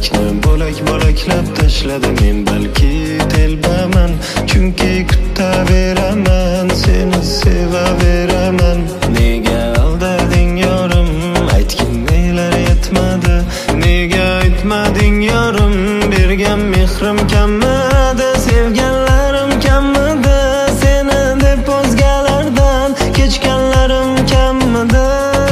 yurakni bo'laklab tashladi. Men balki telbaman, chunki kutaveraman, seni sevaveraman. Nega aldading yorim, aytgin nelar yetmadi. Nega aytmading yorim, bergan mehrim kammidi, sevganlarim kammidi, seni deb o'zgalardan kechganlarim kammidi.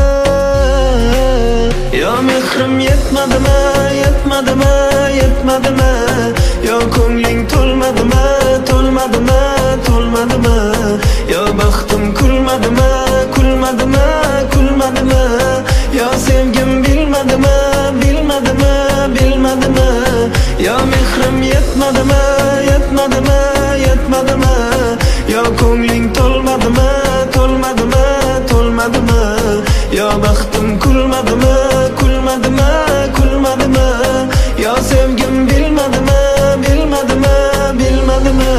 Yo mehrim yetmadimi, yetmadimi, yetmadimi? Yo ko'ngling to'lmadimi, to'lmadimi, to'lmadimi? Yo baxtim kulmadimi, kulmadimi, kulmadimi? Yo sevgim bilmadimi, bilmadimi, bilmadimi? Yo mehrim yetmadimi, yetmadimi, yetmadimi? Yo ko'ngling to'lmadimi, to'lmadimi, to'lmadimi? Yo baxtim kulmadimi, kulmadimi, kulmadimi? Yo sevgim bilmadimi, bilmadimi, bilmadimi?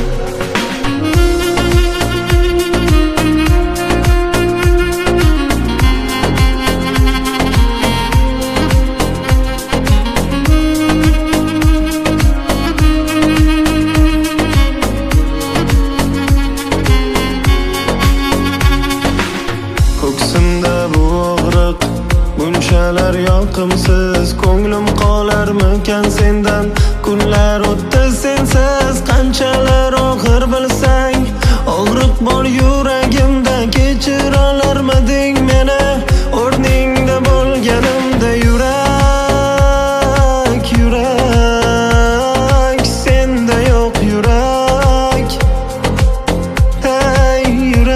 Ko'ksimda bu og'riq bunchalar yoqimsiz. Ko'nglim qolarmikan sendan, kunlar o'tdi sensiz. Qanchalar og'ir bilsang, og'riq bor yuragimda. Kechir olarmiding meni, o'rningda bo'lganimda? Yurak, yurak, senda yo'q yurak. Hey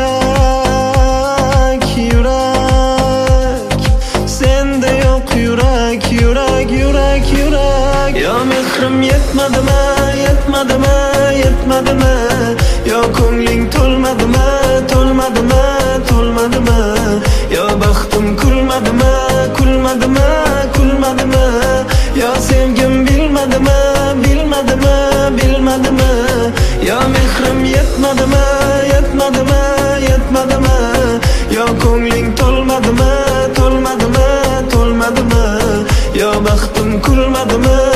yurak, yurak, senda yo'q yurak, yurak, yurak, yurak. Yo mehrim yetmadimi, yetmadimi, yetmadimi? Yo ko'ngling to'lmadimi, to'lmadimi, to'lmadimi? Yo baxtim kulmadimi, kulmadimi, kulmadimi? Yo sevgim bilmadimi, bilmadimi, bilmadimi? Yo mehrim yetmadimi, yetmadimi, yetmadimi? Yo ko'ngling to'lmadimi, to'lmadimi, to'lmadimi? Yo baxtim kulmadimi,